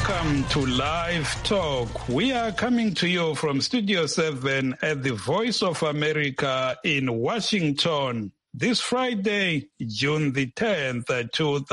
Welcome to Live Talk. We are coming to you from Studio 7 at the Voice of America in Washington. This Friday, June the 10th,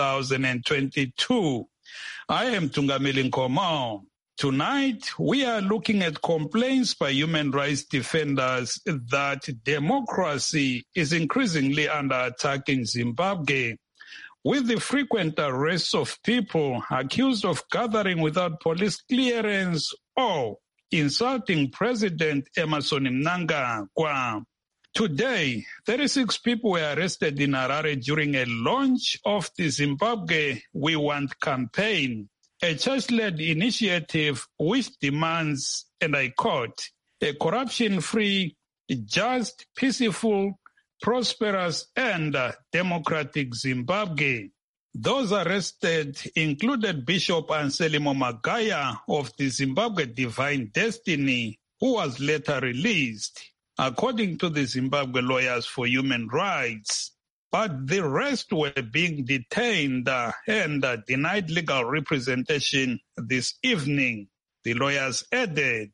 2022. I am Tungameli Nkomo. Tonight, we are looking at complaints by human rights defenders that democracy is increasingly under attack in Zimbabwe, with the frequent arrests of people accused of gathering without police clearance or insulting President Emmerson Mnangagwa. Today, 36 people were arrested in Harare during a launch of the Zimbabwe We Want campaign, a church-led initiative which demands, and I quote, a corruption-free, just, peaceful, prosperous and democratic Zimbabwe. Those arrested included Bishop Anselmo Magaya of the Zimbabwe Divine Destiny, who was later released, according to the Zimbabwe Lawyers for Human Rights. But the rest were being detained and denied legal representation this evening, the lawyers added.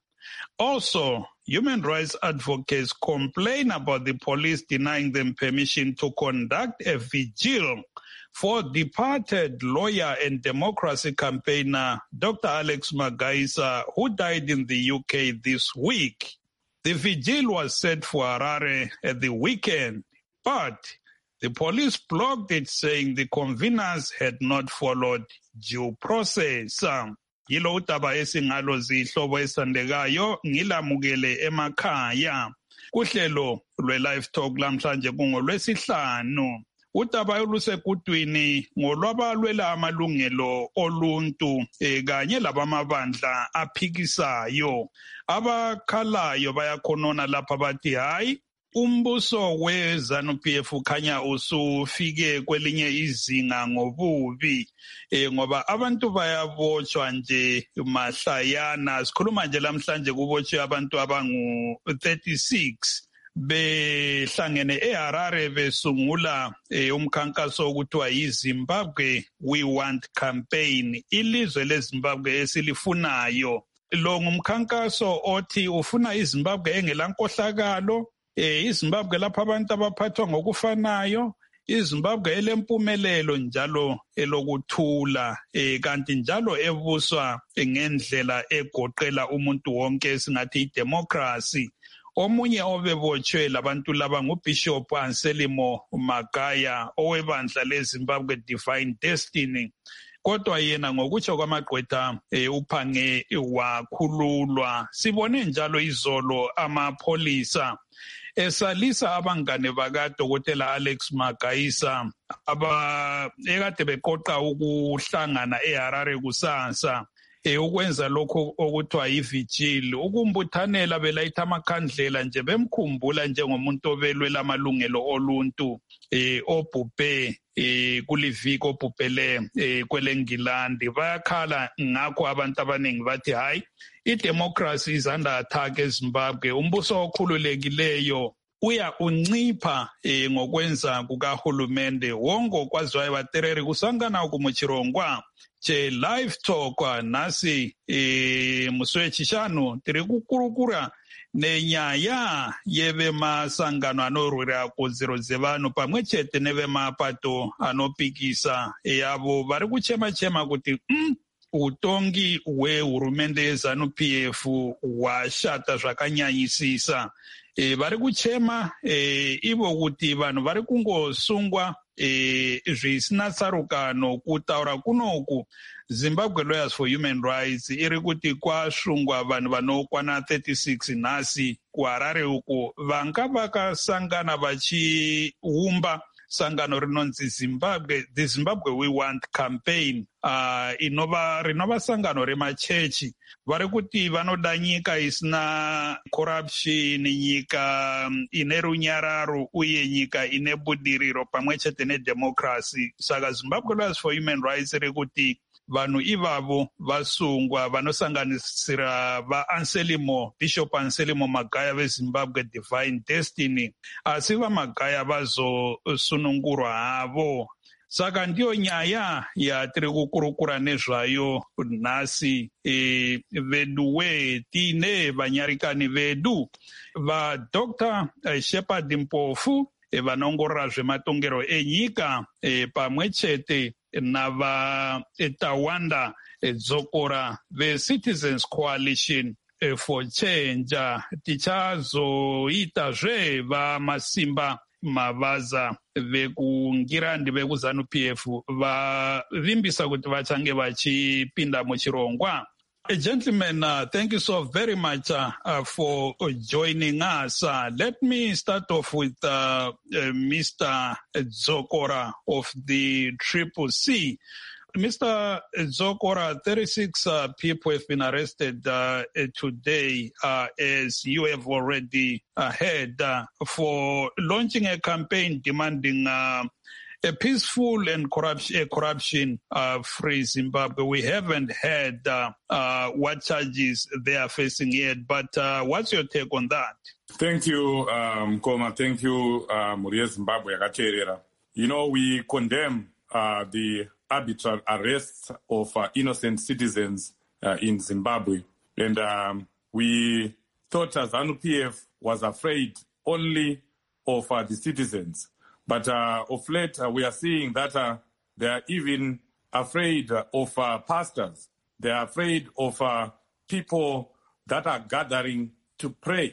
Also, human rights advocates complain about the police denying them permission to conduct a vigil for departed lawyer and democracy campaigner Dr. Alex Magaisa, who died in the UK this week. The vigil was set for Harare at the weekend, but the police blocked it, saying the conveners had not followed due process. Yilo utaba esingalo zihlobo esandekayo ngilamukele emakhaya kuhlelo lwe-Live Talk lamhlanje kungolwesihlanu. Utaba olusegudwini ngolwabalwela amalungelo oluntu kanye labamabandla aphikisayo. Abakhalayo bayakhonona lapha bathi hayi umbuso we-ZANU-PF ukhanya usufike kwelinye izinga ngobubi ngoba abantu bayabotshwa nje mahlayana. Sikhuluma nje lamhlanje kubotshwe abantu abangu-36 behlangene eHarare besungula umkhankaso okuthiwa yiZimbabwe We Want campaign, ilizwe leZimbabwe esilifunayo. Lo ngumkhankaso othi ufuna iZimbabwe engelankohlakalo, iZimbabwe lapha abantu abaphathwa ngokufanayo, iZimbabwe elempumelelo njalo elokuthula, kanti njalo ebuswa ngendlela egoqela umuntu wonke esingathi idemocracy. Omunye obebotshwe labantu laba nguBishop Anselmo Magaya owebandla leZimbabwe Divine Destiny. Kodwa yena ngokutsho kwamagqwetha uphange wakhululwa. Sibone njalo izolo amapholisa esalisa abangane bakaDokotela Alex Magaisa ekade beqoqa ukuhlangana eHarare kusasa ukwenza lokho okuthiwa yivigil, ukumbuthanela belayitha amakhandlela nje bemkhumbula njengomuntu obelwela amalungelo oluntu obhubhe kuliviki obhubhele kweleNgilandi. Bayakhala ngakho abantu abaningi bathi hayi idemocracy is under attack eZimbabwe. Umbuso okhululekileyo uncipha ngokwenza kukahulumende wongo kwaziwayo batereri kusangana ukumuchirongwa che Live Talk nasi muswechishanu tiri kukurukura nenyaya yevemasangano anorwira kodzero vanhu pamwe chete nevemapato anopikisa avo vari kuchema kuti utongi hwehurumende yeZANU-PF hwashata zvakanyanyisisa. Vari kuchema ivo kuti vanhu vari kungosungwa zvisina tsarukano. Kutaura kunoku Zimbabwe Lawyers for Human Rights iri kuti kwasungwa vanhu vanokwana 36 nhasi kuHarare uko vanga vakasangana vachiumba sangano rinonzi the Zimbabwe We Want campaign rinova sangano remachechi. Vari kuti vanoda nyika isina corruption, nyika ine runyararo uye nyika ine budiriro pamwe chete nedemocracy. Saka Zimbabwe Lawyers for Human Rights iri kuti vanhu ivavo vasungwa vanosanganisira Bishop Anselmo Magaya veZimbabwe Divine Destiny, asi vaMagaya vazosunungurwa havo. saka ndiyo nyaya yatiri kukurukura nezvayo nhasi. Veduwe tiine vanyarikani vedu vaDr Shepard Mpofu vanoongorora zvematongero enyika pamwe chete navaTawanda Dzokora veCitizens Coalition for Change. Tichazoitazve vaMasimba Mavaza vekungirandi vekuZANU-PF vavimbisa kuti vachange vachipinda muchirongwa. Gentlemen, thank you so very much for joining us. Let me start off with Mr. Dzokora of the CCC. Mr. Dzokora, 36 people have been arrested today, as you have already heard, for launching a campaign demanding a peaceful and corruption-free Zimbabwe. We haven't heard what charges they are facing yet, but what's your take on that? Thank you, Koma. Thank you, Murie Zimbabwe Yakaterera. We condemn the arbitrary arrests of innocent citizens in Zimbabwe. And we thought ZANU-PF was afraid only of the citizens. But of late, we are seeing that they are even afraid of pastors. They are afraid of people that are gathering to pray.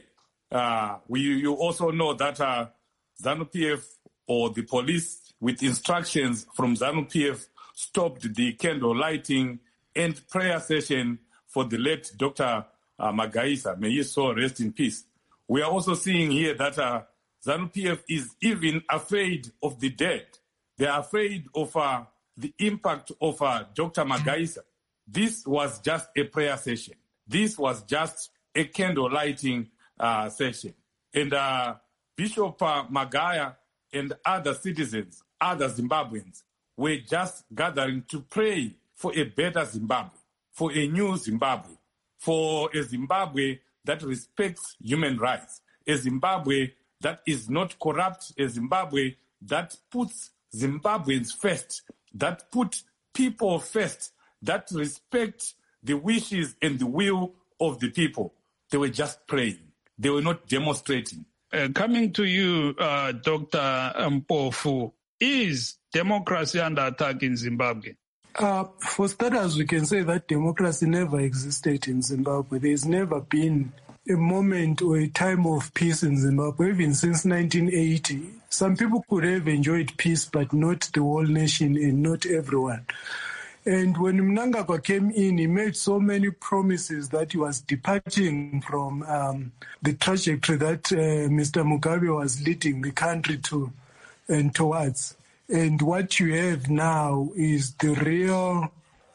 You also know that ZANU-PF or the police, with instructions from ZANU-PF, stopped the candle lighting and prayer session for the late Dr. Magaisa. May his soul rest in peace. We are also seeing here that ZANU-PF is even afraid of the dead. They are afraid of the impact of Dr. Magaisa. This was just a prayer session. This was just a candle lighting session. And Bishop Magaya and other citizens, other Zimbabweans, were just gathering to pray for a better Zimbabwe, for a new Zimbabwe, for a Zimbabwe that respects human rights, a Zimbabwe that is not corrupt, a Zimbabwe that puts Zimbabweans first, that put people first, that respect the wishes and the will of the people. They were just praying. They were not demonstrating. Coming to you, Dr. Mpofu, is democracy under attack in Zimbabwe? For starters, we can say that democracy never existed in Zimbabwe. There's never been a moment or a time of peace in Zimbabwe, even since 1980. Some people could have enjoyed peace, but not the whole nation and not everyone. And when Mnangagwa came in, he made so many promises that he was departing from the trajectory that Mr. Mugabe was leading the country to and towards. And what you have now is the real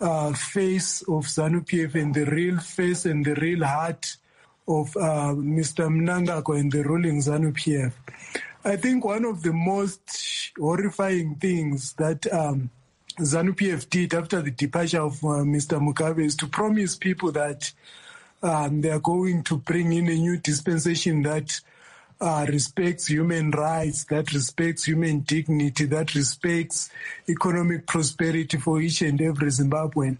face of ZANU-PF and the real face and the real heart of Mr. Mnangagwa and the ruling ZANU-PF. I think one of the most horrifying things that ZANU-PF did after the departure of Mr. Mugabe is to promise people that they are going to bring in a new dispensation that respects human rights, that respects human dignity, that respects economic prosperity for each and every Zimbabwean.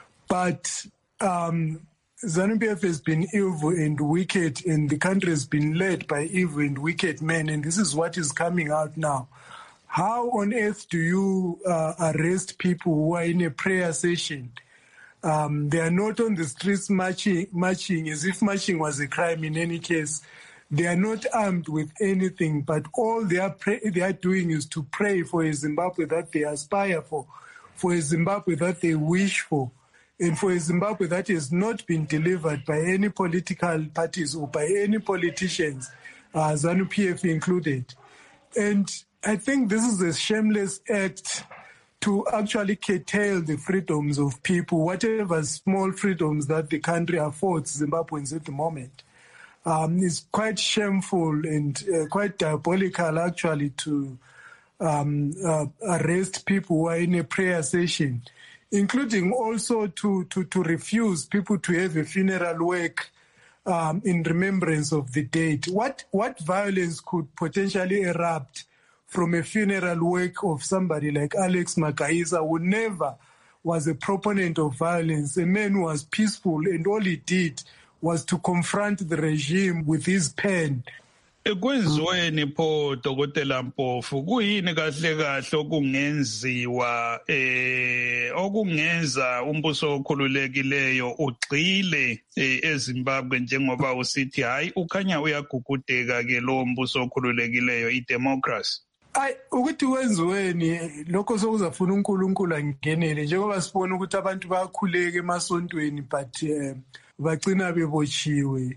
But ZANU-PF has been evil and wicked, and the country has been led by evil and wicked men, and this is what is coming out now. How on earth do you arrest people who are in a prayer session? They are not on the streets marching as if marching was a crime in any case. They are not armed with anything, but all they are doing is to pray for a Zimbabwe that they aspire for a Zimbabwe that they wish for, and for a Zimbabwe that has not been delivered by any political parties or by any politicians, ZANU-PF included. And I think this is a shameless act to actually curtail the freedoms of people, whatever small freedoms that the country affords Zimbabweans at the moment. It's quite shameful and quite diabolical, actually, to arrest people who are in a prayer session, including also to refuse people to have a funeral wake in remembrance of the dead. What violence could potentially erupt from a funeral work of somebody like Alex Magaisa, who never was a proponent of violence, a man who was peaceful, and all he did was to confront the regime with his pen. Ekwenziweni pho Dr. Mpofu kuyini kahle kahle okungenziwa okungenza umbuso okhululekileyo ugxile eZimbabwe njengoba usithi hayi ukhanya uyagugudeka ke lo mbuso okhululekileyo idemocracy? Ukuthi wenziweni lokho sokuzafuna uNkulunkulu angenele njengoba sibona ukuthi abantu bayakhuleka emasontweni but bagcina bebotshiwe.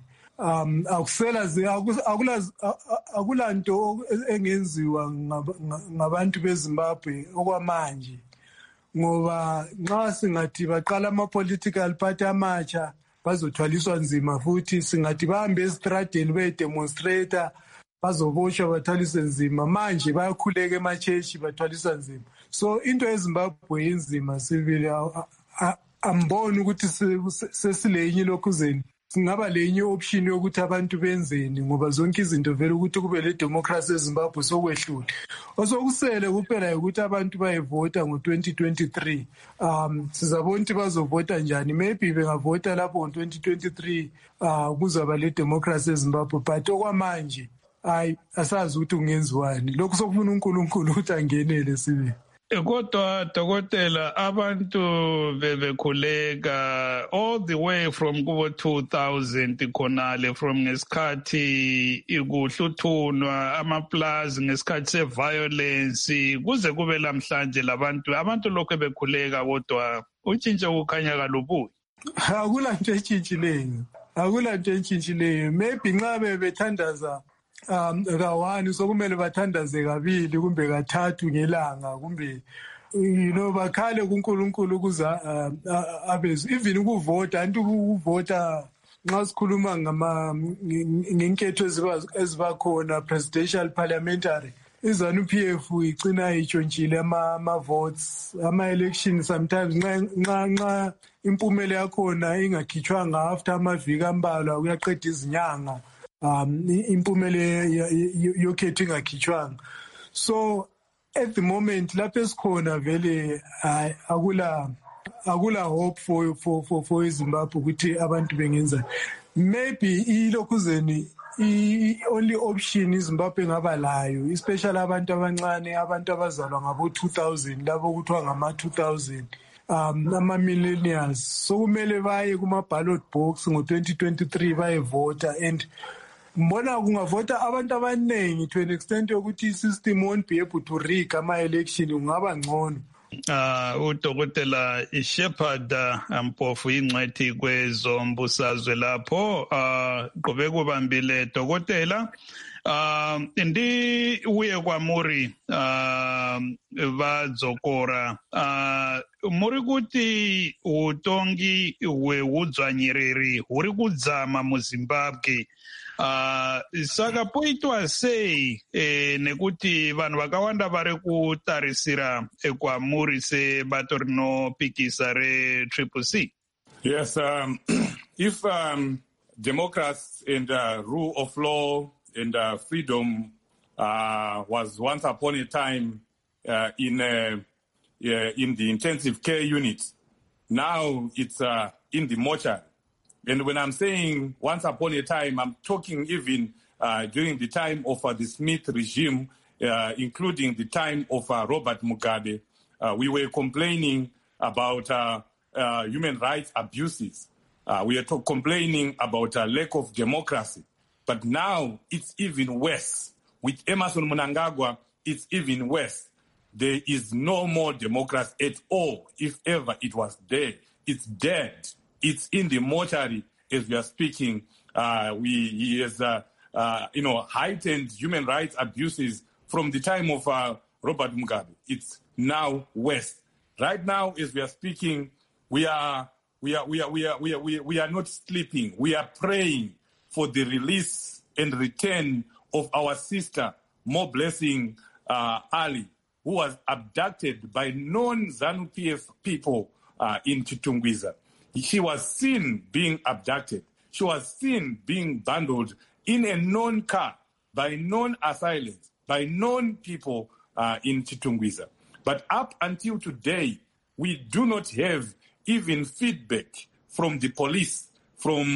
Akulanto engenziwa ngabantu beZimbabwe okwamanje ngoba nxa singathi baqala ama-political party amatsha bazothwaliswa nzima futhi singathi bahambe esitradeni bedemonstrator bazoboshwa bathwaliswe nzima manje bayakhuleka emachechi bathwaliswa nzima. So into eZimbabwe inzima sibili amboni ukuthi sesilenye lokhuzeni singaba lenye option yokuthi abantu benzeni ngoba zonke izinto vele ukuthi kube le democracy eZimbabwe sokwehlule. Osokusele kuphela ukuthi abantu bayevota ngo2023. Sizabona ukuthi bazovota njani. Maybe bengavota lapho ngo2023 kuzaba le democracy eZimbabwe but okwamanje asazi ukuthi kungenziwani. Lokho sokufuna uNkulunkulu ukuthi angenele sibe. Kodwa Dokotela abantu bebekhuleka all the way from kubo 2000 khonale from ngesikhathi ikuhluthunwa amaplazi ngesikhathi seviolence kuze kube lamhlanje abantu lokho bekhuleka kodwa utshintsho kukhanya kalubuyi. Akulanto entshintshileyo maybe nxa bethandaza kawani sokumele bathandaze kabili kumbe kathathu ngelanga kumbe bakhale kuNkulunkulu kuza abezu even ukuvota anti ukuvota nxa sikhuluma ngenketho ezibakhona presidential parliamentary iZANU-PF igcina itshontshile ama-votes ama-election sometimes nxa impumela yakhona ingakhitshwanga after amaviki ambalwa kuyaqeda izinyanga impumela yokhetho ingakhitshwanga. So at the moment lapho esikhona vele akula hope for iZimbabwe ukuthi abantu bengenza. Maybe ilokhuzeni only option iZimbabwe ngaba layo especially abantu abancane abantu abazalwa ngabo 2000 labo kuthiwa ngama 2000 ama-millennials so kumele baye kuma-ballot box ngo-2023 bayevota and mbona kungavota abantu abaningi to an extent yokuthi i-system won't be able to rig ama-election kungaba ngcono. Udokotela Shepherd Mpofu ingcwethi kwezombusazwe lapho qhubeka ubambile Dokotela ndi uye kwa muri vadzokora muri kuti utongi hweudzvanyiriri huri kudzama muZimbabwe saka poitwa sei nekuti vanhu vakawanda vari kutarisira kwamuri sebato rinopikisa reCCC? Yes, if democracy and rule of law and freedom was once upon a time in the intensive care unit, now it's in the mortuary. And when I'm saying once upon a time, I'm talking even during the time of the Smith regime, including the time of Robert Mugabe. We were complaining about human rights abuses. We are complaining about a lack of democracy. But now it's even worse. With Emmerson Mnangagwa, it's even worse. There is no more democracy at all. If ever it was there, it's dead. It's in the mortuary as we are speaking. He has, heightened human rights abuses from the time of Robert Mugabe. It's now worse. Right now, as we are speaking, we are not sleeping. We are praying for the release and return of our sister, More Blessing Ali, who was abducted by non-ZANU-PF people in Chitungwiza. She was seen being abducted. She was seen being bundled in a known car by non-assailants by known people in Chitungwiza. But up until today, we do not have even feedback from the police, from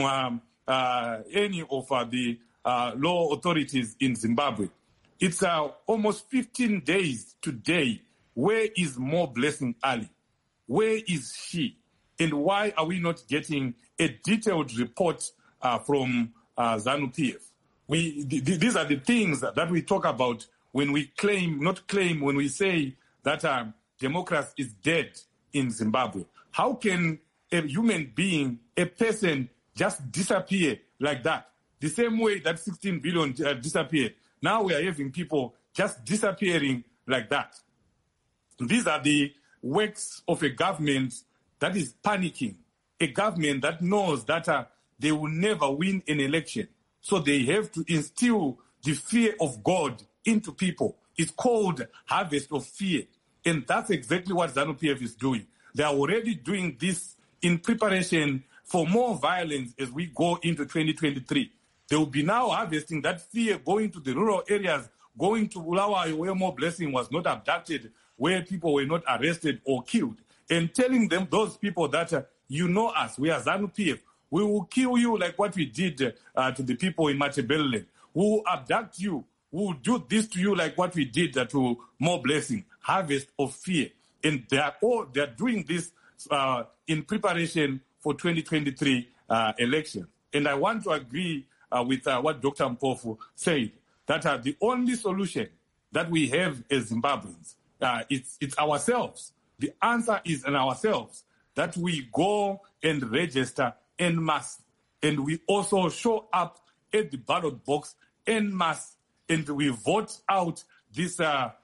any of the law authorities in Zimbabwe. It's almost 15 days today. Where is Mo Blessing Ali? Where is she? And why are we not getting a detailed report from ZANU-PF? These are the things that we talk about when we when we say that democracy is dead in Zimbabwe. How can a human being, a person, just disappear like that? The same way that 16 billion disappeared. Now we are having people just disappearing like that. These are the works of a government that is panicking, a government that knows that they will never win an election. So they have to instill the fear of God into people. It's called harvest of fear. And that's exactly what ZANU-PF is doing. They are already doing this in preparation for more violence as we go into 2023. They will be now harvesting that fear, going to the rural areas, going to Bulawayo where Mo Blessing was not abducted, where people were not arrested or killed, and telling them, those people that you know us, we are ZANU-PF, we will kill you like what we did to the people in Matabeleland. We will abduct you. We will do this to you like what we did to Mo Blessing. Harvest of fear. And they are doing this in preparation for 2023 election. And I want to agree with what Dr. Mpofu said, that the only solution that we have as Zimbabweans, it's ourselves. The answer is in ourselves, that we go and register en masse, and we also show up at the ballot box en masse, and we vote out this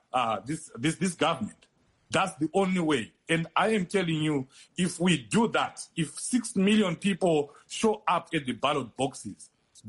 government. That's the only way. And I am telling you, if we do that, if 6 million people show up at the ballot boxes,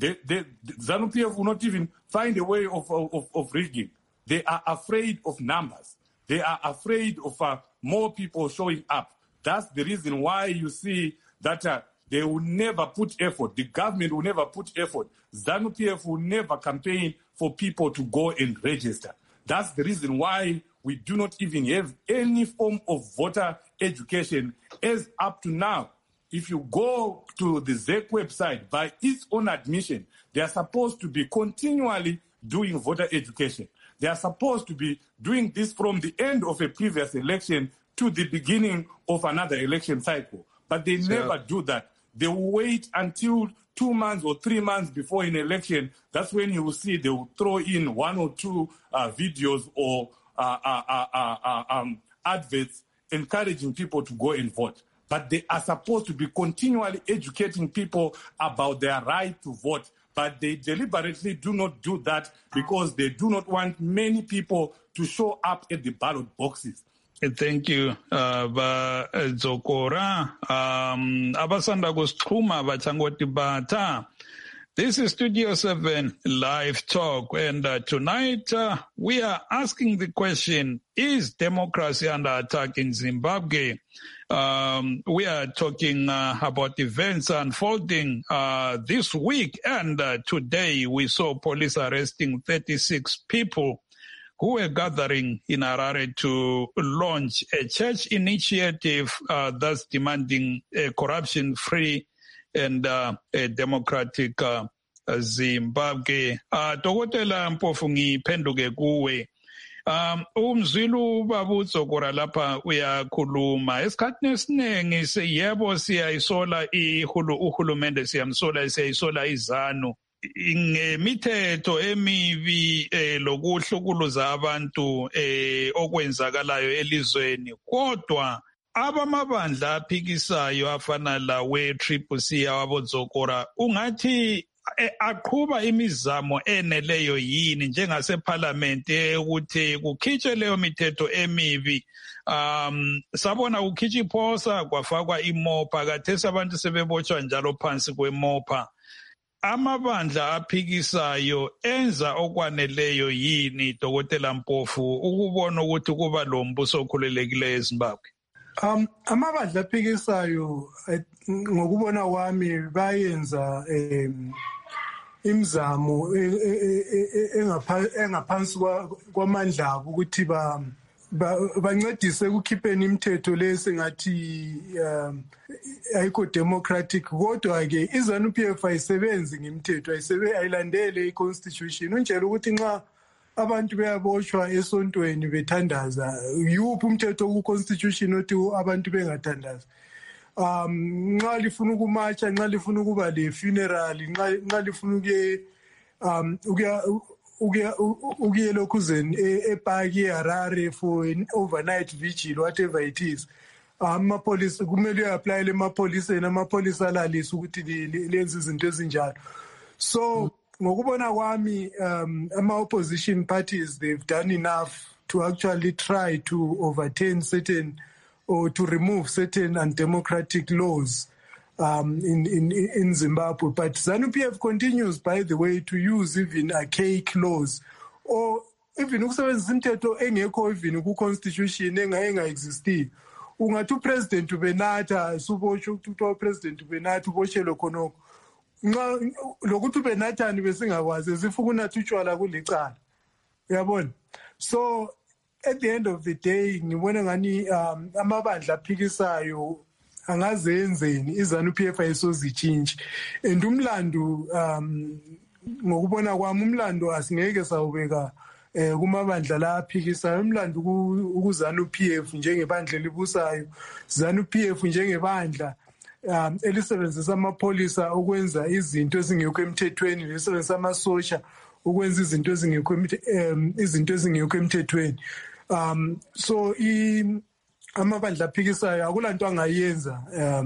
ZANU-PF will not even find a way of rigging. They are afraid of numbers. They are afraid of more people showing up. That's the reason why you see that they will never put effort. The government will never put effort. ZANU-PF will never campaign for people to go and register. That's the reason why we do not even have any form of voter education as up to now. If you go to the ZEC website, by its own admission, they are supposed to be continually doing voter education. They are supposed to be doing this from the end of a previous election to the beginning of another election cycle. But they never do that. They will wait until 2 months or 3 months before an election. That's when you will see they will throw in 1 or 2 videos or adverts encouraging people to go and vote. But they are supposed to be continually educating people about their right to vote. But they deliberately do not do that because they do not want many people to show up at the ballot boxes. Thank you, Zokora. Abasanda kusixhuma bachangoti bata. This is Studio 7 Live Talk, and tonight we are asking the question, is democracy under attack in Zimbabwe? We are talking about events unfolding this week, and today we saw police arresting 36 people who were gathering in Harare to launch a church initiative that's demanding a corruption-free and a democratic Zimbabwe. Dokotela Mpofu ngiphenduke kuwe. Umzwilu babuZokora lapha uyakhuluma. Esikhathini esiningi yebo siyayisola uhulumende siyayisola iZANU. Ngemithetho emibi lokuhlukuluza abantu okwenzakalayo elizweni, kodwa abamabandla aphikisayo afana lawe Triple C awaboZokora ungathi aqhuba imizamo eneleyo yini njengaseParliament ukuthi kukhitshwe leyo mithetho emibi? Sabona kukhitshwa iphosa kwafakwa imopha, kathesi abantu sebebotshwa njalo phansi kwemopha. Amabandla aphikisayo enza okwaneleyo yini, Dokotela Mpofu, ukubona ukuthi kuba lo mbuso okhululekileyo eZimbabwe? Amabandla aphikisayo ngokubona kwami bayenza imizamo engaphansi kwamandla abo ukuthi bancedise ukukhipheni imithetho lesingathi ayikho democratic, kodwa ke iZANU-PF ayisebenzi ngemithetho, ayilandele i-constitution. Unjela ukuthi nxa abantu beyaboshwa esontweni bethandaza, yuphi umthetho ku-constitution othi abantu bengathandaza? Nxa lifuna ukumatsha, nxa lifuna ukuba le-funeral, nxa lifuna ukuye lokhuzeni ePark eHarare for an overnight vigil, whatever it is, amapolisa kumele uyapplyele emapholiseni, amapholisa alalise ukuthi lenze izinto ezinjalo. So ngokubona kwami ama-opposition parties, they've done enough to actually try to overturn certain or to remove certain undemocratic laws in Zimbabwe. But ZANU-PF continues, by the way, to use even archaic laws, or even ukusebenzisa imithetho engekho even ku-constitution engaexisti. Ungathi upresident ubenatha, subosho ukuthi upresident ubenatha uboshelwe khonokho. Nxa lokuthi ubenathani besingakwazi sifuka unatha utshwala kulicala. Uyabona? So at the end of the day, ngibona ngani amabandla aphikisayo angaze yenzeni, iZANU-PF ayisozitshintshe. And umlando ngokubona kwami umlando asingeke sawubeka kumabandla la aphikisayo. Umlando ku-ZANU-PF njengebandla elibusayo, ZANU-PF njengebandla elisebenzisa amapholisa ukwenza izinto ezingekho emthethweni, lisebenzisa amasosha ukwenza izinto ezingekho emthethweni. So amabandla aphikisayo akulanto angayenza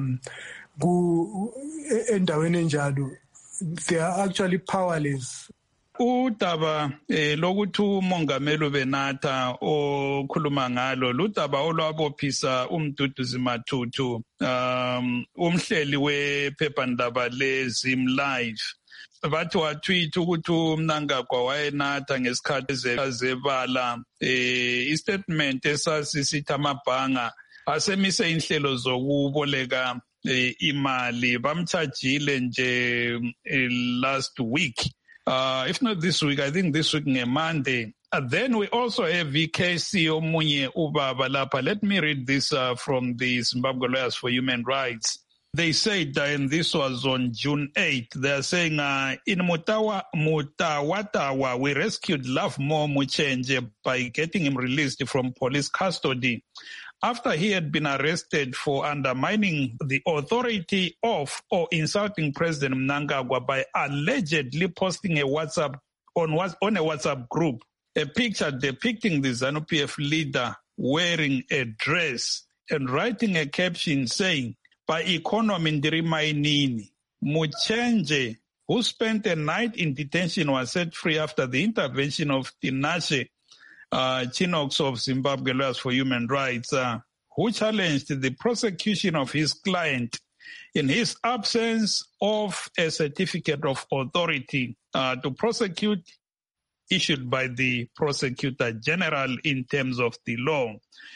endaweni enjalo. They are actually powerless. Udaba lokuthi umongameli ubenatha okhuluma ngalo ludaba olwabophisa uMduduzi Mathuthu, umhleli wephephandaba leZim Live. Bathi watweet ukuthi uMnangagwa wayenatha ngesikhathi zebala istatement esasisithi amabhanga asemise inhlelo zokuboleka imali. Bamchajile nje last week. If not this week, I think this week Monday. Then we also have VKC Omunye Ubaba Lapa. Let me read this from the Zimbabwe Lawyers for Human Rights. They said, and this was on June 8th, they are saying, in Mutawatawa, we rescued Lovemore Muchenje by getting him released from police custody after he had been arrested for undermining the authority of or insulting President Mnangagwa by allegedly posting a WhatsApp on a WhatsApp group a picture depicting the ZANU-PF leader wearing a dress and writing a caption saying, "By economy ndirimainini." Muchenje, who spent a night in detention, was set free after the intervention of Tinashe Chinox of Zimbabwe Lawyers for Human Rights, who challenged the prosecution of his client in his absence of a certificate of authority to prosecute issued by the prosecutor general in terms of the law.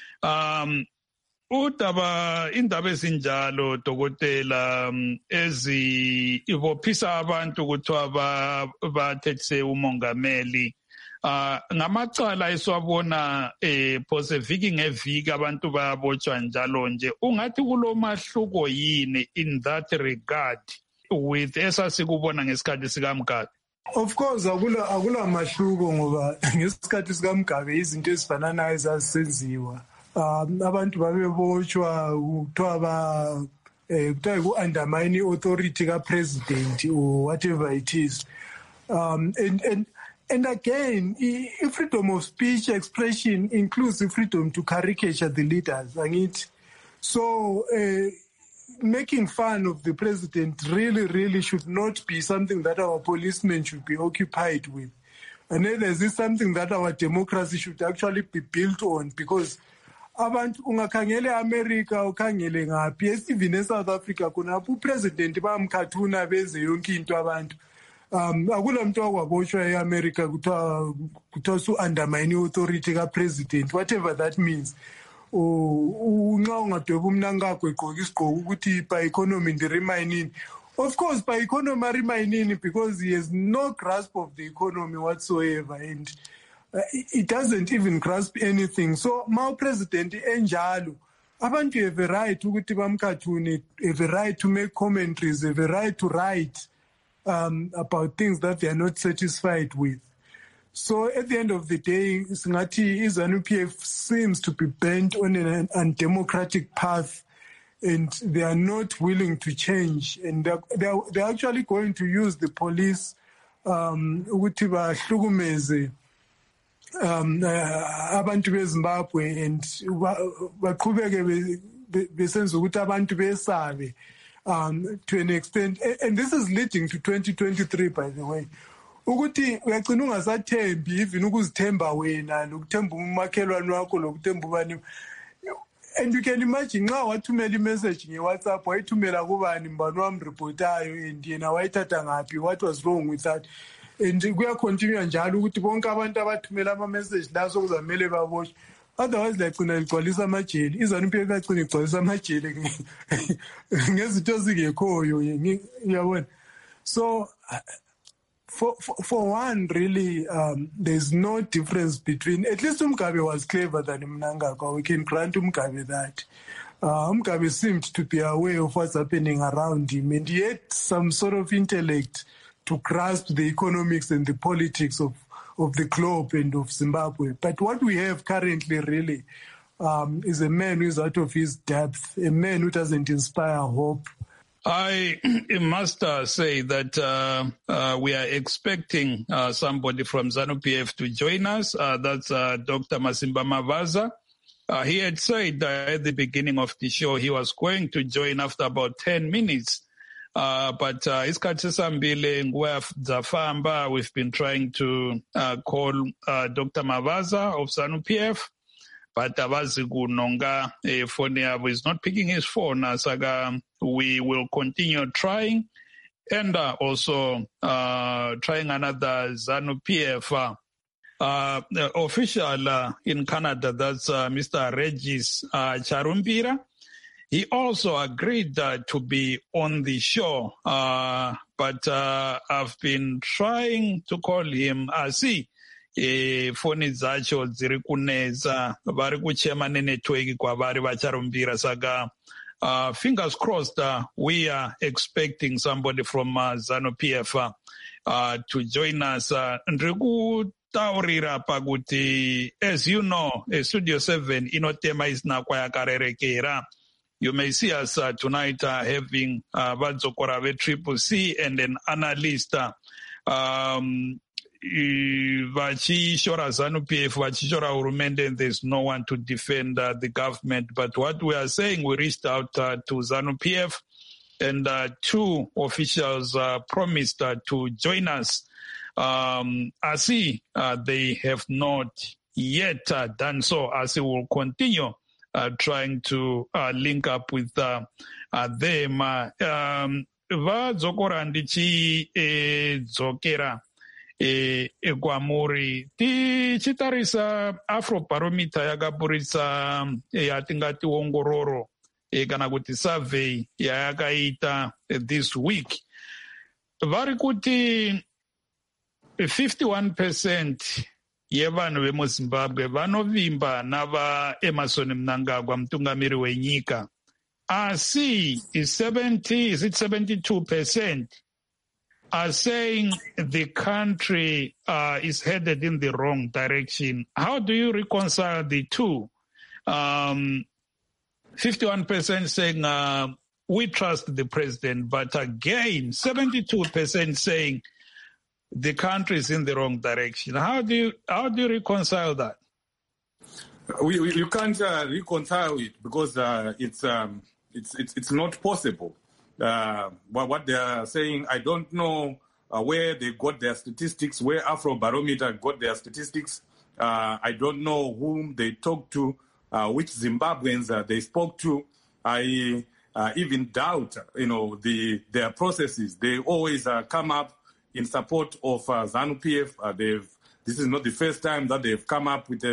Indaba ezinjalo dokotela ibophisa abantu ukuthi bathethise umongameli ngamacala esiwabona phose viki ngeviki abantu bayabotshwa njalo nje. Ungathi kulomahluko yini in that regard with esasikubona ngesikhathi sikaMgabe? Of course akula mahluko ngoba ngesikhathi sikaMgabe izinto ezifananayo zazisenziwa. Abantu babebotshwa kuthiwa ku-undermine authority ka-president or whatever it is. And again, freedom of speech expression includes the freedom to caricature the leaders. So making fun of the president really should not be something that our policemen should be occupied with. And neither is this something that our democracy should actually be built on, because abantu ungakhangele America ukhangele ngaphi, even eSouth Africa kunapho upresident bamkhathuna benze yonke into abantu. Akula muntu wakwaboshwa eAmerica kuthiwa su-undermine authority ka-president, whatever that means. Nxa ungadweba uMnangagwa egqoka isigqoko ukuthi by economy ndirimayinini, Of course, by economy remaining, because he has no grasp of the economy whatsoever, and it doesn't even grasp anything. So, my president, Enjalo, abantu have a right ukuthi bamkhathune, have a right to make commentaries, have a right to write about things that they are not satisfied with. So at the end of the day, Singathi ZANU-PF seems to be bent on an undemocratic path, and they are not willing to change. And they're actually going to use the police ukuthi bahlukumeze abantu beZimbabwe, and baqhubeke besenza ukuthi abantu besabe to an extent. And this is leading to 2023, by the way. Ukuthi uyagcina ungasathembi even ukuzithemba wena nokuthemba umakhelwane wakho lokuthemba ubani. And you can imagine nxa wathumela imessage ngeWhatsApp wayithumela kubani mbani wami reportayo and yena wayithatha ngaphi, what was wrong with that? And kuyacontinue njalo ukuthi bonke abantu abathumela ama-message la sokuzamele baboshwe, otherwise lagcina ligcwalisa amajele. iZANU-PF lagcina igcwalisa amajele ngezinto ezingekhoyo, uyabona. So for one, really, there's no difference between, at least Mugabe was clever than Mnangagwa. We can grant Mugabe that. Mugabe seemed to be aware of what's happening around him, and he had some sort of intellect to grasp the economics and the politics of the globe and of Zimbabwe. But what we have currently really is a man who is out of his depth, a man who doesn't inspire hope. I must say that we are expecting somebody from ZANU-PF to join us. That's Dr. Masimba Mavaza. He had said at the beginning of the show he was going to join after about 10 minutes. But isikhathi sambile nguwa zafamba, we've been trying to call Dr. Mavaza of ZANU-PF. But abazi kunonga phone yabo is not picking his phone. Saga, we will continue trying, and also trying another ZANU-PF official in Canada. That's Mr. Regis Charumbira. He also agreed to be on the show, but I've been trying to call him. See. Phone dzacho dziri kunetsa, vari kuchema nenetwork kwavari vacharumbira. Saka fingers crossed, we are expecting somebody from ZANU-PF to join us. Ndiri kutaurira pakuti, as you know, Studio 7 inotema isina kwayakarerekera. You may see us tonight having vadzokora ve CCC and an analyst. Vachishora ZANU-PF, vachishora hurumende, and there's no one to defend the government. But what we are saying, we reached out to ZANU-PF, and two officials promised to join us. ASI, they have not yet done so. ASI will continue trying to link up with them. Vadzokora ndichi dzokera ekwamuri tichitarisa Afrobarometer yakaburitsa yatingati ongororo kana kuti survey yayakaita this week. Vari kuti 51% yevanhu vemuZimbabwe vanovimba nava Emmerson Mnangagwa, mutungamiri wenyika. Asi is 72% are saying the country is headed in the wrong direction. How do you reconcile the two? 51% saying we trust the president, but again, 72% saying the country is in the wrong direction. How do you reconcile that? You can't reconcile it because it's not possible. What they are saying, I don't know where they got their statistics, where Afrobarometer got their statistics. I don't know whom they talked to, which Zimbabweans they spoke to. I even doubt, their processes. They always come up in support of ZANU-PF. This is not the first time that they've come up with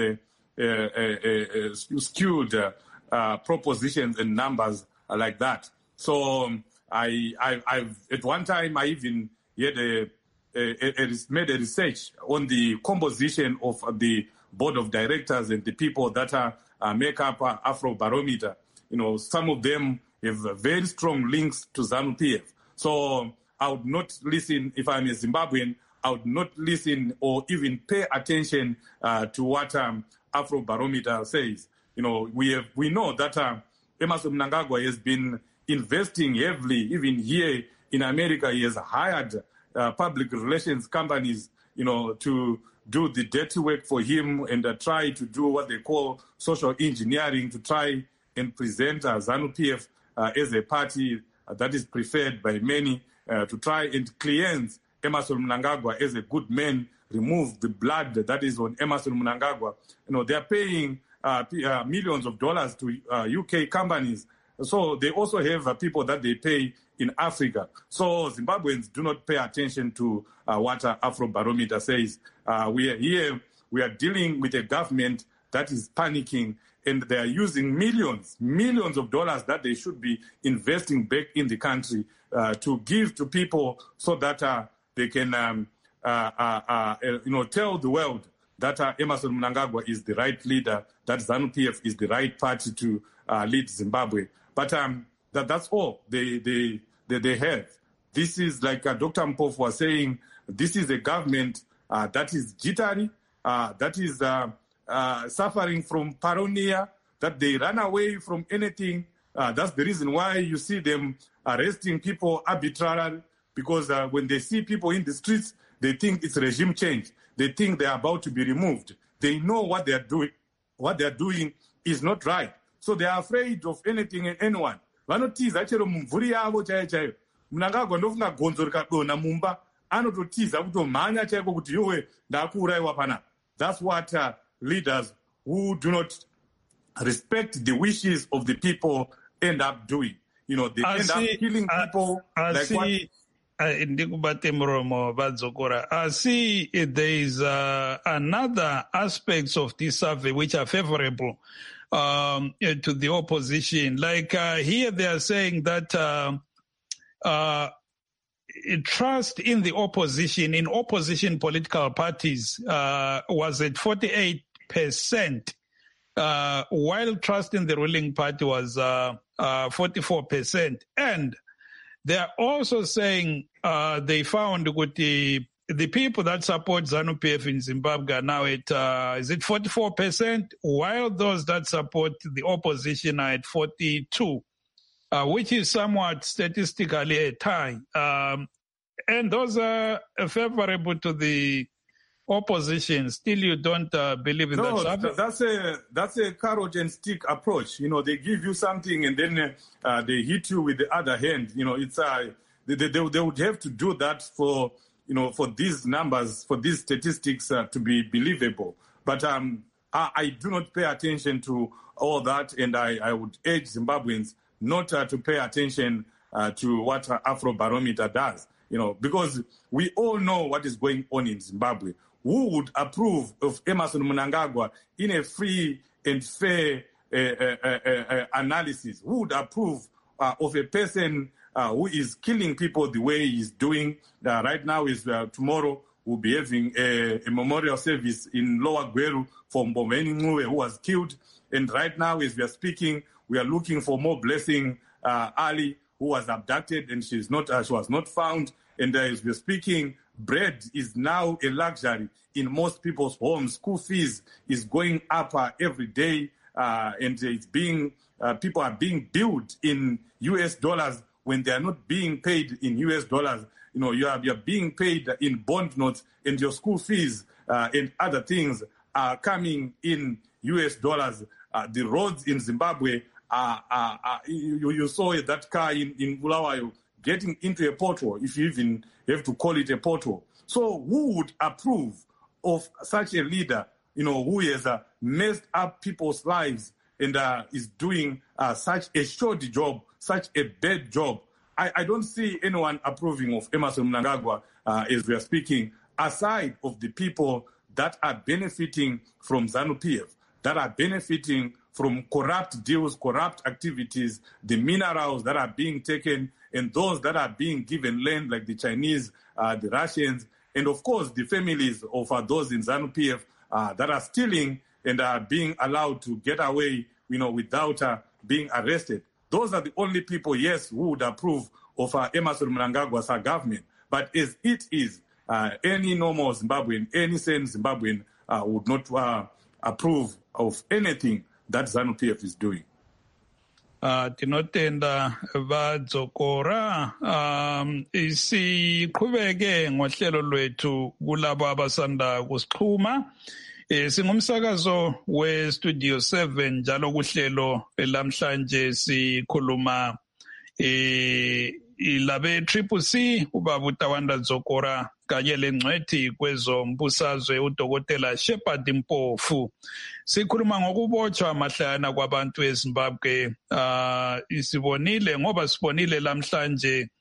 skewed propositions and numbers like that. So I've at one time I even had made a research on the composition of the board of directors and the people that make up Afrobarometer. Some of them have very strong links to ZANU-PF. So I would not listen, if I'm a Zimbabwean, I would not listen or even pay attention to what Afrobarometer says. We know that Emmerson Mnangagwa has been investing heavily. Even here in America, he has hired public relations companies, to do the dirty work for him and try to do what they call social engineering to try and present ZANU-PF as a party that is preferred by many, to try and cleanse Emmerson Mnangagwa as a good man, remove the blood that is on Emmerson Mnangagwa. They are paying millions of dollars to UK companies. So they also have people that they pay in Africa. So Zimbabweans do not pay attention to what Afrobarometer says. We are dealing with a government that is panicking, and they are using millions of dollars that they should be investing back in the country to give to people so that they can tell the world that Emmerson Mnangagwa is the right leader, that ZANU-PF is the right party to lead Zimbabwe. But that's all they have. This is like Dr. Mpofu was saying, this is a government that is jittery, that is suffering from paranoia, that they run away from anything. That's the reason why you see them arresting people arbitrarily, because when they see people in the streets, they think it's regime change. They think they're about to be removed. They know what they're doing. What they're doing is not right. So they are afraid of anything and anyone. Vanotiza chero mumvuri yavo chaiyo. Mnangagwa ndofunga gonzo rikadonha mumba, anototiza kutomhanya chaiko kuti yowe ndakuuraiwa panapa. That's what leaders who do not respect the wishes of the people end up doing. They end up killing people. Ndikubate muromo vadzokora. I see there is another aspects of this survey which are favorable to the opposition. Like here they are saying that trust in the opposition, in opposition political parties, was at 48%, while trust in the ruling party was 44%. And they are also saying they found the people that support ZANU-PF in Zimbabwe are now at, is it 44%? While those that support the opposition are at 42%, which is somewhat statistically a tie. And those are favorable to the opposition. Still, you don't believe in that? No, that's a carrot and stick approach. They give you something and then they hit you with the other hand. It's they would have to do that for these numbers, for these statistics to be believable. But I do not pay attention to all that, and I would urge Zimbabweans not to pay attention to what Afrobarometer does. Because we all know what is going on in Zimbabwe. Who would approve of Emmerson Mnangagwa in a free and fair analysis? Who would approve of a person who is killing people the way he's doing? Right now, tomorrow we'll be having a memorial service in Lower Gweru for Mbomeni Ngube, who was killed. And right now, as we are speaking, we are looking for more Blessing Ali, who was abducted and she was not found. And as we are speaking, bread is now a luxury in most people's homes. School fees is going up every day, and it's people are being billed in US dollars when they are not being paid in US dollars. You are being paid in bond notes, and your school fees and other things are coming in US dollars. The roads in Zimbabwe you saw that car in Bulawayo getting into a pothole, if you even have to call it a pothole. So who would approve of such a leader, who has messed up people's lives and is doing such a shoddy job, such a bad job? I don't see anyone approving of Emmerson Mnangagwa as we are speaking, aside of the people that are benefiting from ZANU-PF, that are benefiting from corrupt deals, corrupt activities, the minerals that are being taken, and those that are being given land, like the Chinese, the Russians, and of course the families of those in ZANU-PF that are stealing and are being allowed to get away, without being arrested. Those are the only people, yes, who would approve of Emmerson Mnangagwa's government. But as it is, any normal Zimbabwean, any sane Zimbabwean would not approve of anything that ZANU-PF is doing. Tinotenda vadzokora siqhubeke ngohlelo lwethu kulabo abasanda kusixhuma singumsakazo we-Studio 7 njalo kuhlelo lamhlanje sikhuluma ilabe Triple C ubaba uTawanda Dzokora kanye lengcwethi kwezombusazwe udokotela Shepard Mpofu. Sikhuluma ngokubotshwa mahlana kwabantu eZimbabwe. Sibonile lamhlanje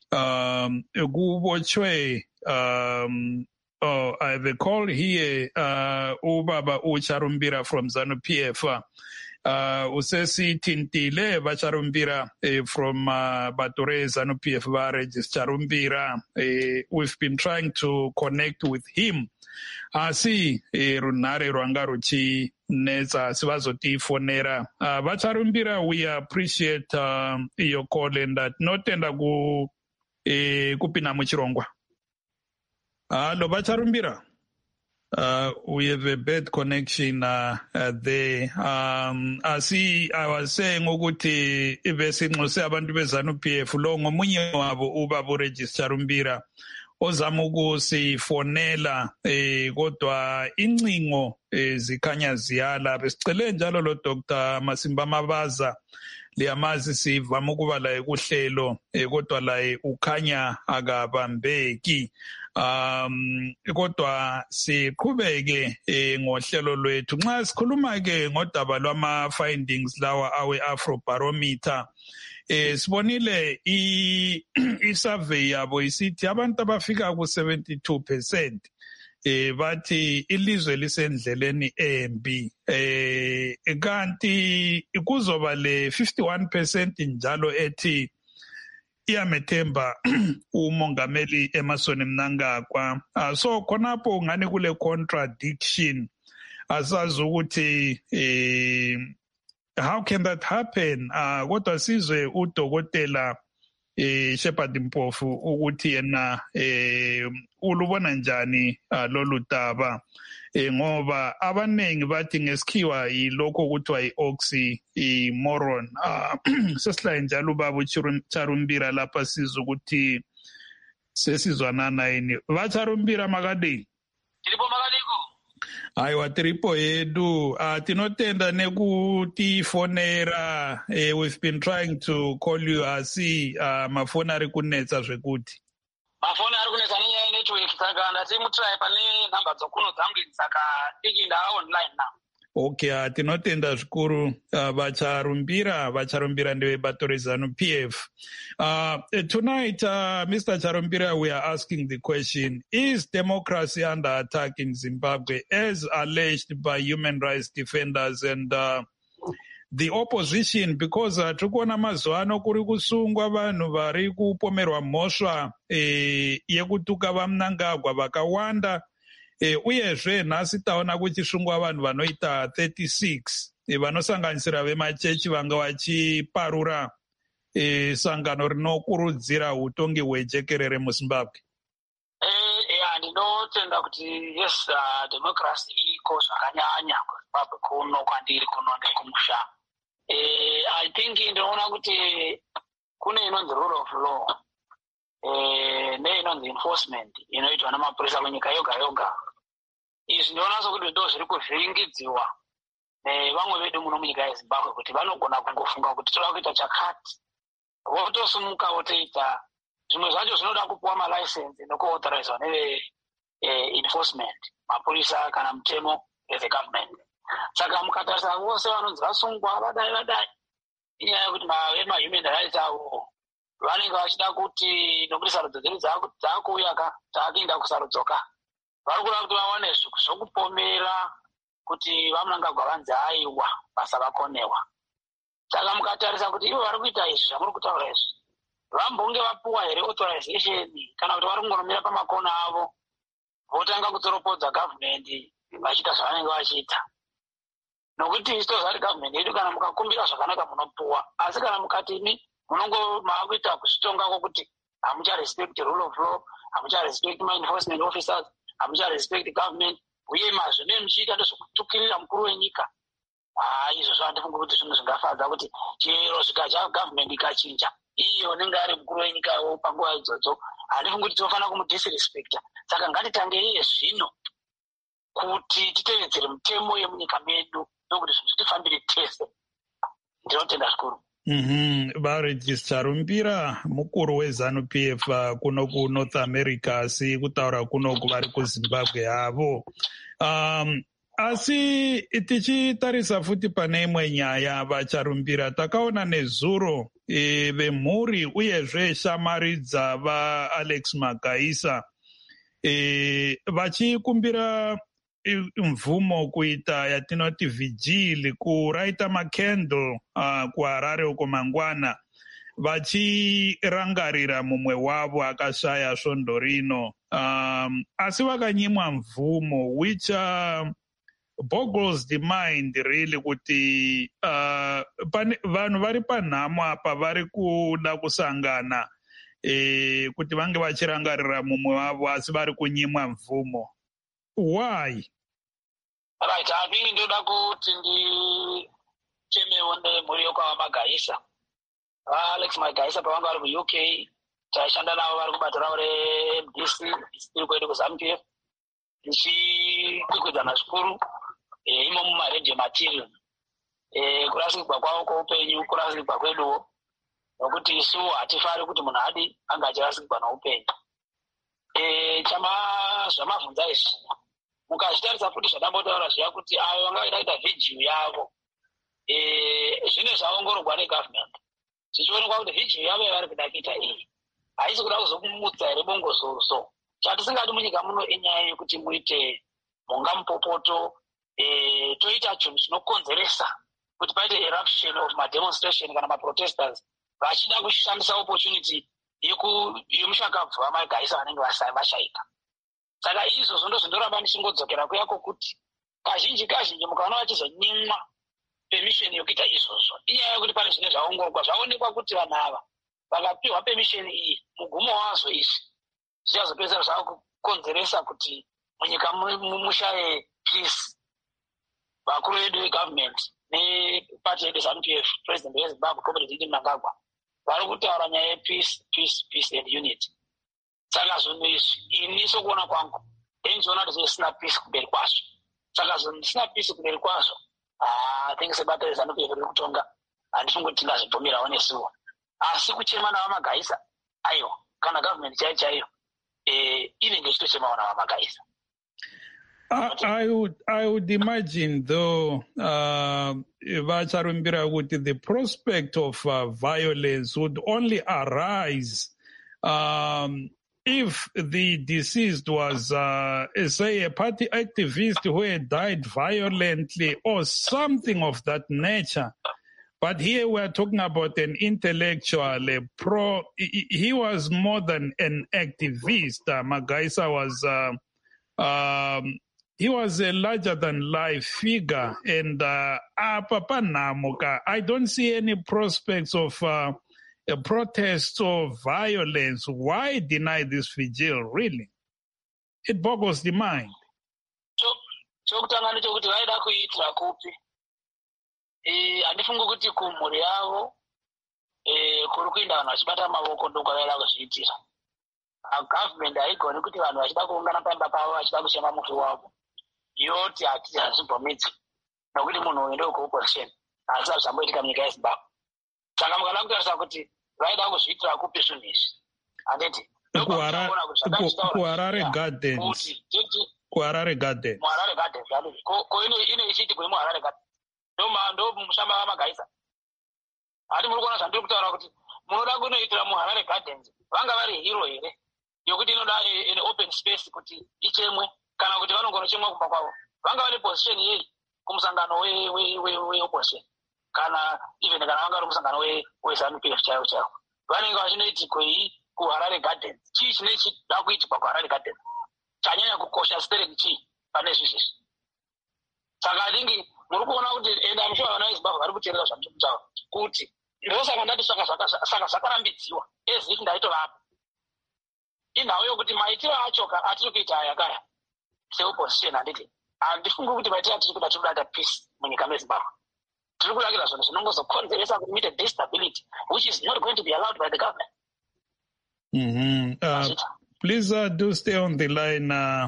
kubotshwe I have a call here ubaba uCharumbira from ZANU-PF. Usesithintile vaCharumbira from Bature ZANU-PF va-Regis Charumbira. We've been trying to connect with him. Asi runare rwanga ruchi neza sivazotifonera. VaCharumbira, we appreciate your call and that notenda kupina muchirongwa. Hello, VaCharumbira. We have a bad connection there. I was saying ukuthi ibesinxuse abantu beZANU-PF lo ngomunye wabo ubaba uRegis Charumbira ozama ukusifonela kodwa incingo zikhanya ziyala. Besicele njalo lo Dr. Masimba Mabaza liyamazi sivama ukuba la ekuhlelo kodwa la ukhanya akabambeki. Kodwa siqhubeke ngohlelo lwethu nxa sikhuluma ke ngodaba lwama findings lawa awe Afrobarometer. Sibonile i-survey yabo isithi abantu abafika ku 72% bathi ilizwe lisendleleni embi, kanti kuzoba le 51% njalo ethi iyamethemba umongameli Emmerson Mnangagwa. So khonapho ngani kule contradiction, asazi ukuthi how can that happen? Kodwa sizwe udokotela Shepard Mpofu ukuthi yena ulubona njani lolu daba, ngoba abanengi bathi ngesikhiwa yilokho kuthiwa i-oxymoron. Sesilaye njalo ubaba uCharumbira lapha sizwe ukuthi sesizwanana yini. VaCharumbira makadini? Tilipo makadiko. Aiwa tiripo yedu. Tinotenda nekutifonera. We've been trying to call you asi mafoni ari kunetsa zvekuti. Mafoni ari kunetsa nenyaya network saka ndatimutry pane namba dzokuno dzangu saka tikinda online now. Okay, tinotenda zvikuru vaCharumbira ndevebato reZANU-PF. Tonight, Mr. Charumbira, we are asking the question, is democracy under attack in Zimbabwe as alleged by human rights defenders and the opposition? Because tikuona mazuva ano kuri kusungwa vanhu vari kupomerwa mhosva yekutuka vaMnangagwa vakawanda. Uyezve nhasi taona kuchisungwa vanhu vanoita 36 vanosanganisira vemachechi vanga vachiparura sangano rinokurudzira utongi hwejekerere muZimbabwe. Ndinotenda kuti yes, democracy iko zvakanyanya kuZimbabwe kuno kwandiri kuno ndekumusha. I think ndinoona kuti kune inonzi rule of law neinonzi enforcement inoitwa namapurisa kwenyika yoga yoga. Izvi ndinoona sokuti ndo zviri kuvhiringidziwa vamwe vedu muno munyika yeZimbabwe kuti vanogona kungofunga kuti toda kuita chakati, votosumuka votoita. Zvimwe zvacho zvinoda kupuwa malicense nekuauthorizewa neve-enforcement, mapurisa kana mutemo weze-government. Saka mukatarisa vose vanonzi vasungwa vadai inyaya yekuti vema-human rights avo vanenge vachida kuti nokuti sarudzo dzedu dzakuuya ka dzaakuenda kusarudzoka vari kuda kuti vawane zvokupomera kuti vamunangagwa vanzi aiwa basa vakonewa. Saka mukatarisa kuti ivo vari kuita izvi zvamuri kutaura izvi, vambonge vapuwa here authorization kana kuti vari kungonomira pamakona avo votanga kutsoropodza gavhumendi vachiita zvavanenge vachiita. Nokuti isitozvari gavhumendi yedu kana mukakumbira zvakanaka munopuwa, asi kana mukati imi munongo maakuita kuzvitonga kwokuti hamucharespect rule of law, hamucharespect ma-enforcement officers, hamucharespect government, uye mazvine muchiita ndezvokutukirira mukuru wenyika. Izvozvo handifungi kuti zvinhu zvingafadza kuti chero zvikacha gavhumendi ikachinja iyo unenge ari mukuru wenyikawo panguva idzodzo, handifungi kuti tinofanira kumudisrespecta. Saka ngatitange iye zvino kuti titevedzere mitemo yemunyika medu ndokuti zvinhu zvitifambire tese. Ndinotenda zvikuru. Varegista Rumbira, mukuru weZANU-PF kuno kuNorth America, asi kutaura kuno kuvari kuZimbabwe havo. Asi tichitarisa futi pane imwe nyaya, vacharumbira takaona nezuro vemhuri uyezve shamaridza vaAlex Magaisa vachikumbira mvumo kuita yatinoti vigili, kuraita makendle kuHarare uko mangwana, vachirangarira mumwe wavo akashaya svondo rino, asi vakanyimwa mvumo, which boggles the mind really, kuti vanhu vari panhamo apa vari kuda kusangana kuti vange vachirangarira mumwe wavo asi vari kunyimwa mvumo. Why? Right, handingi ndoda kuti ndichemewo nemhuri yokwavamagaisa. Alex Magaisa pavanga vari kuUK, taishanda navo vari kubata ravo reMDC, tiri kwedu kuZANU-PF, tichikwikwidzana zvikuru imo mumaredio material. Kurasikirwa kwavo kwoupenyu kurasikirwa kweduwo, nokuti isuwo hatifari kuti munhu adi anga achirasikirwa noupenyu. Zvamabvunza izvi mukazvitarisa futi zvadambotaura zviya kuti avo vanga vaida vigil yavo zvine zvaongororwa negavhumendi, zvichionekwa kuti vigil yavo yavari kuda kuita iyi haisi kuda kuzokumutsa here bongozozo. Chatisingadi munyika muno inyaya yekuti muite mhonga mupopoto, toita chinhu chinokonzeresa kuti paite eruption of mademonstration kana maprotesters vachida kushandisa opportunity yemushakabvu vamagaisa vanenge vashayika. Saka izvozvo ndo zvindoramba ndichingodzokera kuyako kuti kazhinji mukaona vachizonyimwa permission yokuita izvozvo inyaya yekuti pane zvine zvaongororwa zvaonekwa kuti vanhu ava vakapiwa permission iyi mugumo wazvo izvi zvichazopedzera zvakukonzeresa kuti munyika mushaye peace. Vakuru vedu vegovernment nepati yedu ZANU-PF, president weZimbabwe Comrade Hage Mnangagwa, vari kutaura nyaya yepeace and unity. Saka zvinhu izvi ini sokuona kwangu ndinoona kuti zvisina peace kumberi kwazvo. Saka zvinhu zvisina peace kumberi kwazvo, I think sebata reZANU-PF riri kutonga handifungi kuti tingazvibvumirawo nesuwo. Asi kuchema navamagaisa aiwa, kana government chaiyo inenge ichitochemawo navamagaisa. I would imagine though, vacharumbira kuti the prospect of violence would only arise if the deceased was, say, a party activist who had died violently or something of that nature. But here we're talking about an intellectual, he was more than an activist. Magaisa was, he was a larger-than-life figure. And Papa Namoka, I don't see any prospects of a protest or violence. Why deny this vigil, really? It boggles the mind. Handifungi kuti kumhuri yavo kuri kuinda vanhu vachibata maoko ndokwavaida kuzviitira. Gavhumendi haigoni kuti vanhu vachida kuungana pamba pavo vachida kuchema mufi wavo yoti hazvibvumidzi, nokuti munhu uyu ndowekuopposition, asi hazvamboitika munyika yeZimbabwe. Saka mukada kutarisa kuti vaida kuzviitira kupi zvinhu izvi, handiti kuHarare Gardens. kuHarare Gardens. muHarare Gardens ko ine ichiitirwa muHarare Gardens ndo mushamba vamagaisa. Hati muri kuona zvandiri kutaura kuti munoda kunoitira muHarare Gardens vanga vari hero here yokuti inoda ine open space kuti ichemwe, kana kuti vanongonochemwa kumba kwavo. Vanga vane position yei kumusangano weopposition kana even kana vanga ri musangano weZANU-PF chaiwo chaiwo vanenge vachinoitikei kuHarare Gardens. Chii chinenge chida kuitikwa kuHarare Gardens chanyanya kukosha stereki chii pane izvizvi. Saka I think muri kuona kuti and I'm sure vana veZimbabwe vari kuteerera zvandiri kutaura kuti ndosaka ndati saka zvakarambidziwa as if ndaitovapa inhau yokuti maitiro acho atiri kuita aya kaya seopposition handifungi kuti maitiro atiri kuda tiri kudada peace munyika meZimbabwe. Tiri kudakira zvinhu zvinongozokonzeresa kuti muite instability which is not going to be allowed by the government. Please do stay on the line,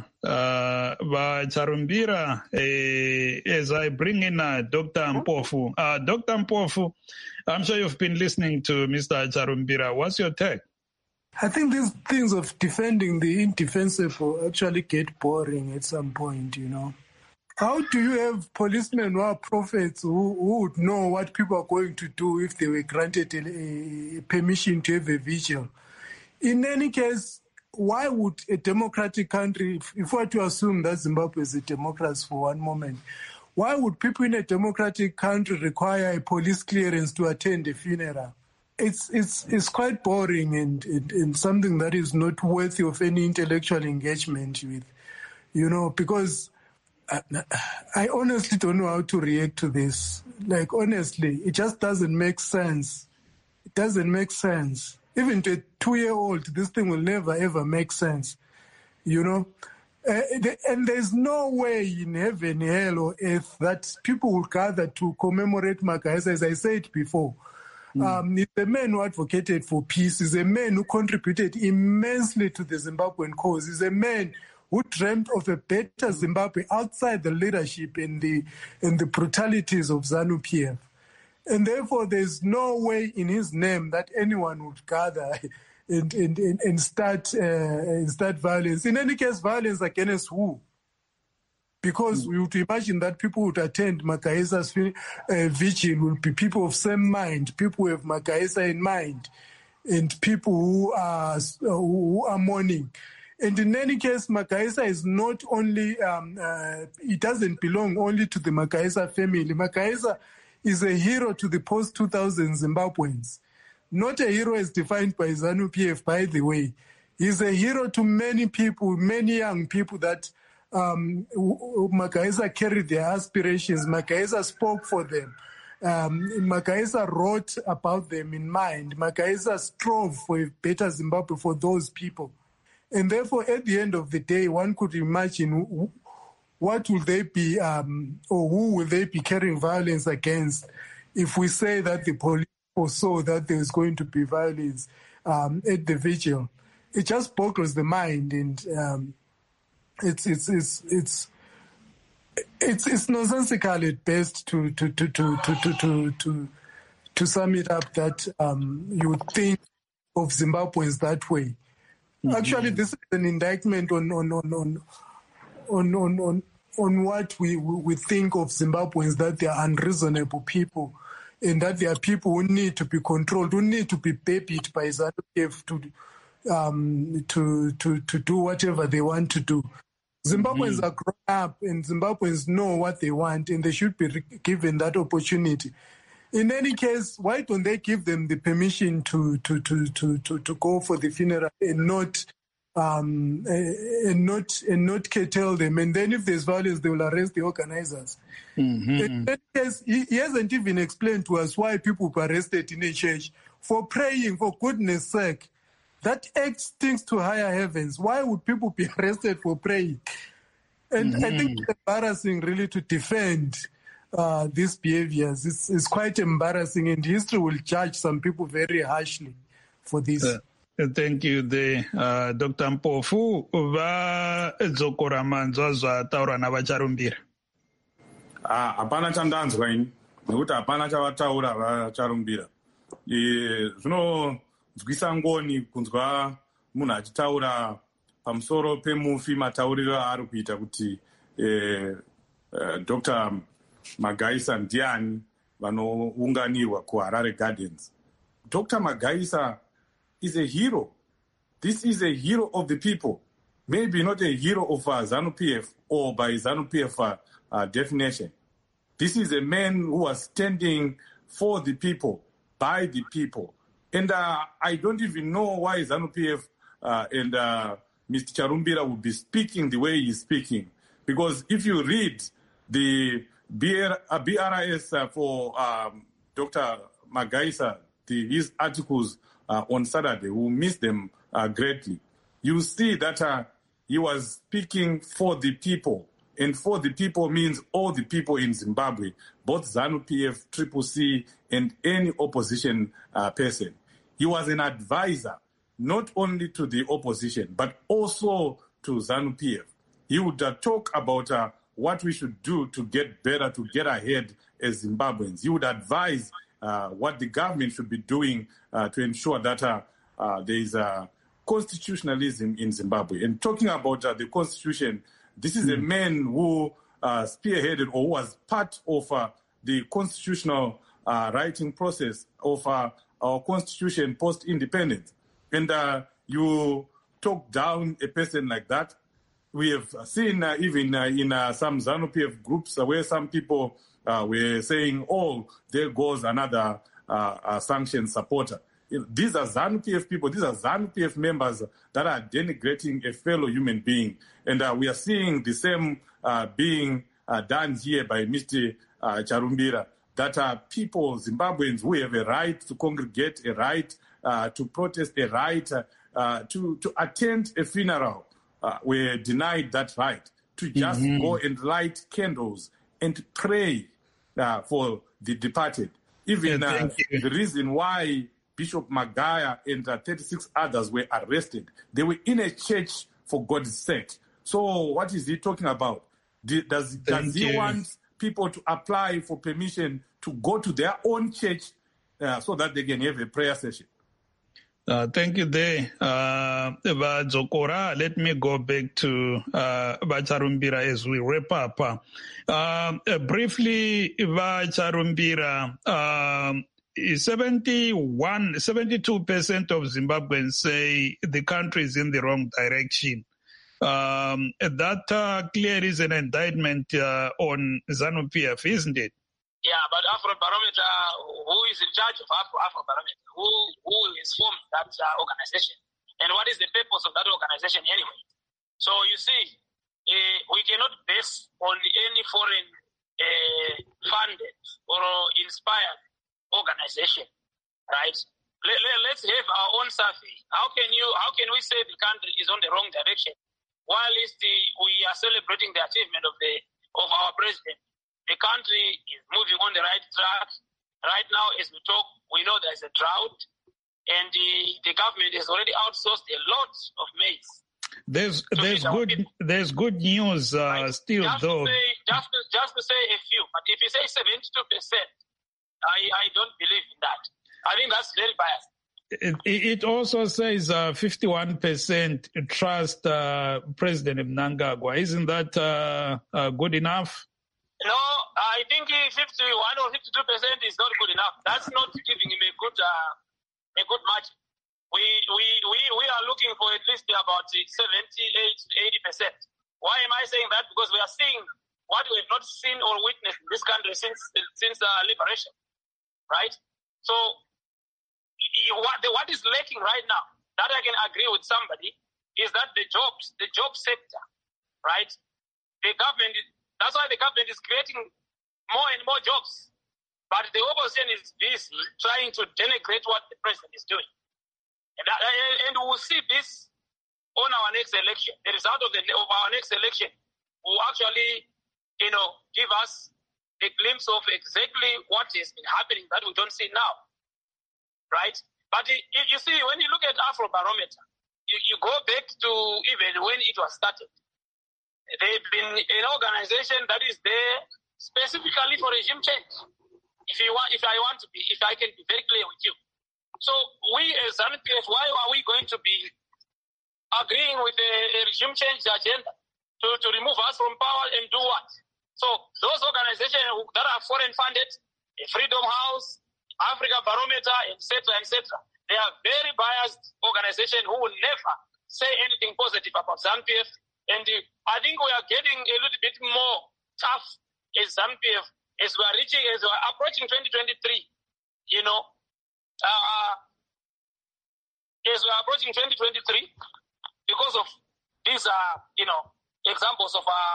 Charumbira, as I bring in Dr. Mpofu. Dr. Mpofu, I'm sure you've been listening to Mr. Charumbira. What's your take? I think these things of defending the indefensible actually get boring at some point, you know. How do you have policemen who are prophets who would know what people are going to do if they were granted a permission to have a vigil? In any case, why would a democratic country, if we were to assume that Zimbabwe is a democracy for one moment, why would people in a democratic country require a police clearance to attend a funeral? It's quite boring and something that is not worthy of any intellectual engagement with, you know, because I honestly don't know how to react to this. Like, honestly, it just doesn't make sense. It doesn't make sense. Even to a 2-year-old, this thing will never, ever make sense, you know. And there's no way in heaven, hell, or earth that people will gather to commemorate Makaisa, as I said before. He's a man who advocated for peace. He's a man who contributed immensely to the Zimbabwean cause. He's a man who dreamt of a better Zimbabwe outside the leadership and the brutalities of ZANU-PF. And therefore, there's no way in his name that anyone would gather and start violence. In any case, violence against who? Because we would imagine that people would attend Makaisa's vigil will be people of same mind, people who have Makaisa in mind, and people who are mourning. And in any case, Makaisa is not only, it doesn't belong only to the Makaisa family. Makaisa is a hero to the post-2000 Zimbabweans. Not a hero as defined by ZANU-PF, by the way. He's a hero to many people, many young people that Makaisa carried their aspirations. Makaisa spoke for them. Makaisa wrote about them in mind. Makaisa strove for a better Zimbabwe for those people. And therefore, at the end of the day, one could imagine what will they be, or who will they be carrying violence against if we say that the police foresaw that there is going to be violence at the vigil. It just boggles the mind, and it's nonsensical at best to sum it up that you would think of Zimbabweans that way. Mm-hmm. Actually, this is an indictment on what we think of Zimbabweans, that they are unreasonable people, and that they are people who need to be controlled, who need to be babied by ZANU-PF to do whatever they want to do. Zimbabweans are grown up, and Zimbabweans know what they want, and they should be given that opportunity. In any case, why don't they give them the permission to go for the funeral and not curtail them? And then if there's violence, they will arrest the organizers. Mm-hmm. In any case, he hasn't even explained to us why people were arrested in a church for praying, for goodness sake. That act stinks to higher heavens. Why would people be arrested for praying? And I think it's embarrassing really to defend these behaviors. It's quite embarrassing, and history will judge some people very harshly for this. Thank you, Dr. Mpofu. Vadzokora manzwa zvataura navacharumbira. Hapana chandanzwa ini, nekuti hapana chavataura vacharumbira. Zvinonzwisa ngoni kunzwa munhu achitaura pamusoro pemufi, matauriro aari kuita kuti Dr. Magaisa ndiani vanounganirwa kuHarare Gardens. Dr. Magaisa is a hero. This is a hero of the people. Maybe not a hero of ZANU-PF or by ZANU-PF definition. This is a man who was standing for the people, by the people. And I don't even know why ZANU-PF and Mr. Charumbira will be speaking the way he's speaking. Because if you read the BRIS for Dr. Magaisa, his articles on Saturday, we missed them greatly. You see that he was speaking for the people. And for the people means all the people in Zimbabwe, both ZANU-PF, CCC, and any opposition person. He was an advisor, not only to the opposition, but also to ZANU-PF. He would talk about what we should do to get better, to get ahead as Zimbabweans. He would advise what the government should be doing to ensure that there is constitutionalism in Zimbabwe. And talking about the constitution, this is a man who spearheaded or was part of the constitutional writing process of our constitution post-independence. And you talk down a person like that. We have seen even in some ZANU-PF groups where some people were saying, oh, there goes another sanctioned supporter. These are ZANU-PF people, these are ZANU-PF members that are denigrating a fellow human being. And we are seeing the same being done here by Mr. Charumbira, that people, Zimbabweans, who have a right to congregate, a right to protest, a right to attend a funeral, were denied that right, to just go and light candles and pray for the departed. Even the reason why Bishop Magaya and 36 others were arrested, they were in a church for God's sake. So what is he talking about? Does he want people to apply for permission to go to their own church so that they can have a prayer session? Thank you there. Zokora, let me go back to Charumbira as we wrap up. Briefly, Charumbira, 72% of Zimbabweans say the country is in the wrong direction. That clearly is an indictment on ZANU-PF, isn't it? Yeah, but Afrobarometer, who is in charge of Afrobarometer? Who is formed that organization? And what is the purpose of that organization anyway? So you see, we cannot base on any foreign funded or inspired organization, right? Let's have our own survey. How can we say the country is on the wrong direction while we are celebrating the achievement of our president? The country is moving on the right track. Right now, as we talk, we know there's a drought, and the government has already outsourced a lot of maize. There's good news right. Still, just though. Just to say a few, but if you say 72%, I don't believe in that. I think that's very biased. It also says 51% trust President Mnangagwa. Isn't that good enough? No, I think 51 or 52% is not good enough. That's not giving him a good margin. We are looking for at least about 78 to 80%. Why am I saying that? Because we are seeing what we have not seen or witnessed in this country since liberation, right? So what is lacking right now, that I can agree with somebody, is that the job sector, right? That's why the government is creating more and more jobs. But the opposition is busy trying to denigrate what the president is doing. And we will see this on our next election. The result of our next election will actually, give us a glimpse of exactly what has been happening that we don't see now. Right? But you see, when you look at Afrobarometer, you go back to even when it was started. They've been an organization that is there specifically for regime change. If I can be very clear with you. So we as ZANU-PF, why are we going to be agreeing with a regime change agenda to remove us from power and do what? So those organizations that are foreign funded, the Freedom House, Africa Barometer, etc., they are very biased organizations who will never say anything positive about ZANU-PF. And I think we are getting a little bit more tough as ZANU-PF as we are approaching 2023, you know, as we are approaching 2023, because of these, you know, examples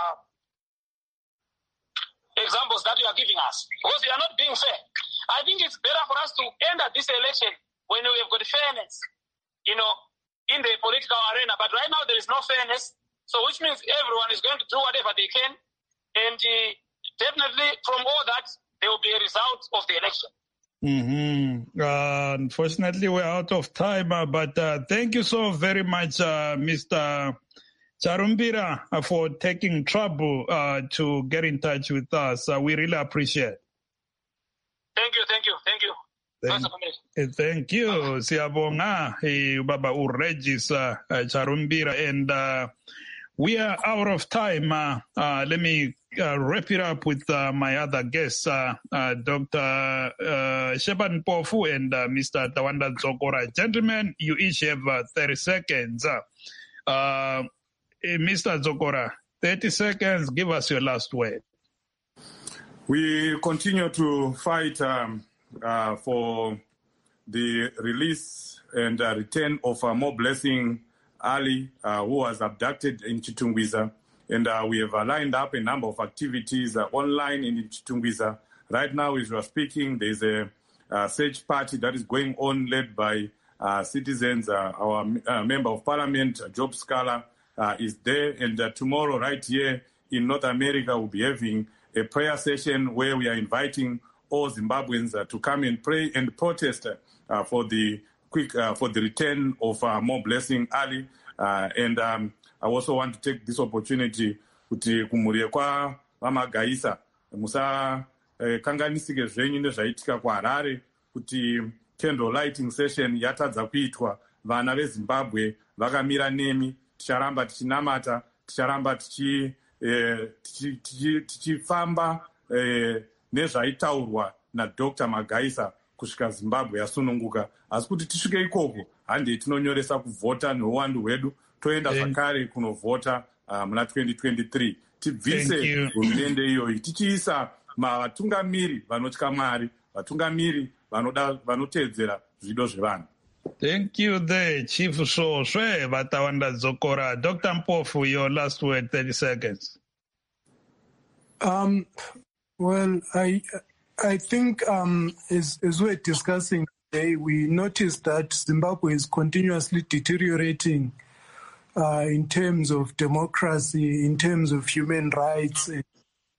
that you are giving us, because we are not being fair. I think it's better for us to end at this election when we have got fairness, you know, in the political arena. But right now there is no fairness, so which means everyone is going to do whatever they can, and definitely from all that there will be a result of the election. Unfortunately, we're out of time, but thank you so very much, Mr. Charumbira, for taking trouble to get in touch with us. We really appreciate it. Thank you. Thank you. Siyabonga, Baba Regis Charumbira, and we are out of time. Let me wrap it up with my other guests, Dr. Shepard Mpofu and Mr. Tawanda Zokora. Gentlemen, you each have 30 seconds. Mr. Zokora, 30 seconds. Give us your last word. We continue to fight for the release and return of More Blessing Ali, who was abducted in Chitungwiza. And we have lined up a number of activities online in Chitungwiza. Right now, as we are speaking, there's a search party that is going on, led by citizens. Our Member of Parliament, Job Scala, is there. And tomorrow, right here in North America, we'll be having a prayer session where we are inviting all Zimbabweans to come and pray and protest for the return of More Blessing Ali. And I also want to take this opportunity kuti kumurie kwa Mama Gaisa musa kanganisike zvenyu nezvaitika kuHarare kuti candle lighting session yatadza kuitwa. Vana veZimbabwe vakamira nemi, ticharamba tichinamata, ticharamba tichifamba nezvaitaurwa naDr. Magaisa kusvika Zimbabwe yasununguka. Asi kuti tisvike ikoko, handei tinonyoresa kuvhota neuwandu hwedu, toenda zvakare kunovhota muna 2023. Tibvise hurumende iyoyi tichiisa vatungamiri vanotya Mwari, vatungamiri vanoteedzera zvido zvevanhu. Thank you there, Chief Shoswe Vatawanda Zokora. Dr. Mpofu, your last word, 30 seconds. Well, I think as we're discussing today, we noticed that Zimbabwe is continuously deteriorating in terms of democracy, in terms of human rights, and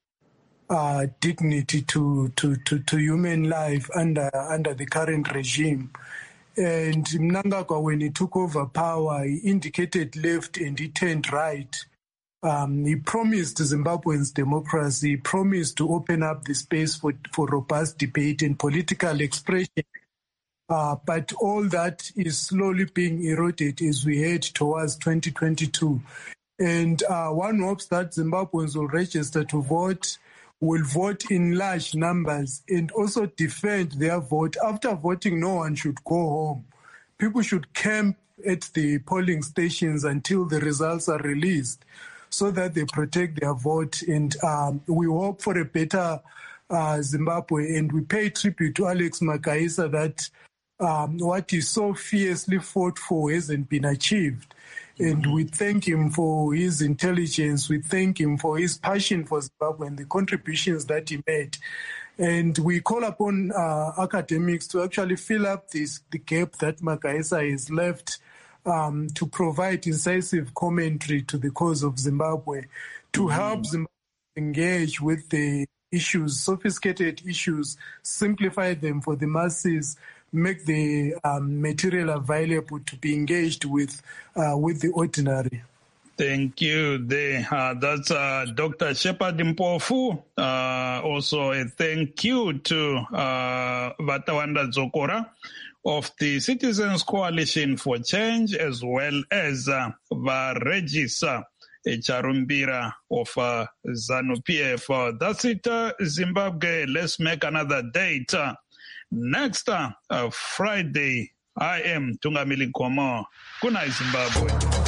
dignity to human life under the current regime. And Mnangagwa, when he took over power, he indicated left and he turned right. He promised Zimbabweans democracy, he promised to open up the space for robust debate and political expression. But all that is slowly being eroded as we head towards 2022. And one hopes that Zimbabweans will register to vote, will vote in large numbers, and also defend their vote. After voting, no one should go home. People should camp at the polling stations until the results are released, so that they protect their vote. And we hope for a better Zimbabwe. And we pay tribute to Alex Magaisa that what he so fiercely fought for hasn't been achieved. And we thank him for his intelligence. We thank him for his passion for Zimbabwe and the contributions that he made. And we call upon academics to actually fill up the gap that Magaisa has left, to provide incisive commentary to the cause of Zimbabwe, to help Zimbabwe engage with the issues, sophisticated issues, simplify them for the masses, make the material available to be engaged with the ordinary. Thank you. That's Dr. Shepard Mpofu. Also a thank you to Vatawanda Zokora of the Citizens Coalition for Change, as well as Regis Charumbira of ZANU-PF. That's it, Zimbabwe. Let's make another date. Next Friday, I am Tungamili Komo. Good night, Zimbabwe.